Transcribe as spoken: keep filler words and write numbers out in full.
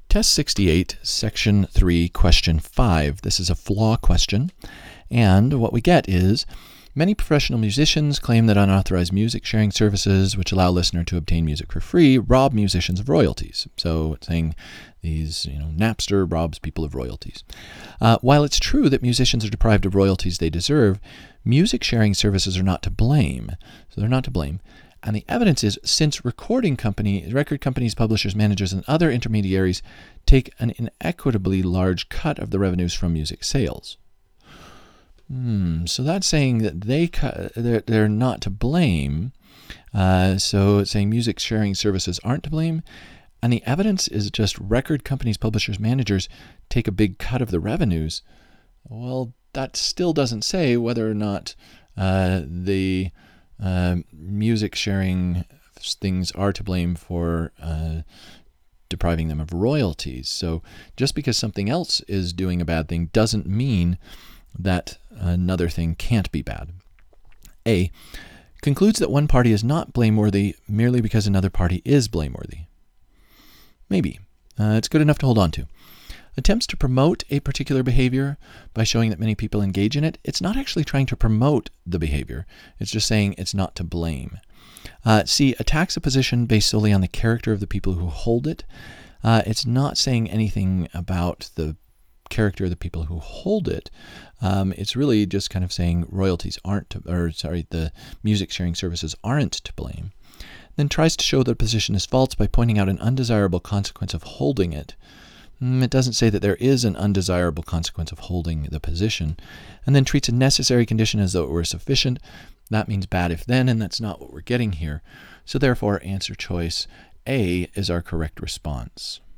Test sixty-eight, Section three, Question five. This is a flaw question, and what we get is, many professional musicians claim that unauthorized music sharing services, which allow a listener to obtain music for free, rob musicians of royalties. So it's saying these, you know, Napster robs people of royalties. Uh, while it's true that musicians are deprived of royalties they deserve, music sharing services are not to blame. So they're not to blame. And the evidence is, since recording company, record companies, publishers, managers, and other intermediaries take an inequitably large cut of the revenues from music sales. Hmm, so that's saying that they cut, they're, they're not to blame. Uh, so it's saying music sharing services aren't to blame. And the evidence is just record companies, publishers, managers take a big cut of the revenues. Well, that still doesn't say whether or not uh, the uh, music sharing things are to blame for uh, depriving them of royalties. So just because something else is doing a bad thing doesn't mean that another thing can't be bad. A, concludes that one party is not blameworthy merely because another party is blameworthy. Maybe. Uh, it's good enough to hold on to. Attempts to promote a particular behavior by showing that many people engage in it, it's not actually trying to promote the behavior. It's just saying it's not to blame. Uh, C, attacks a position based solely on the character of the people who hold it. Uh, it's not saying anything about the character of the people who hold it. Um, it's really just kind of saying royalties aren't, to, or sorry, the music sharing services aren't to blame. Then tries to show that a position is false by pointing out an undesirable consequence of holding it. Mm, it doesn't say that there is an undesirable consequence of holding the position. And then treats a necessary condition as though it were sufficient. That means bad if then, and that's not what we're getting here. So therefore, answer choice A is our correct response.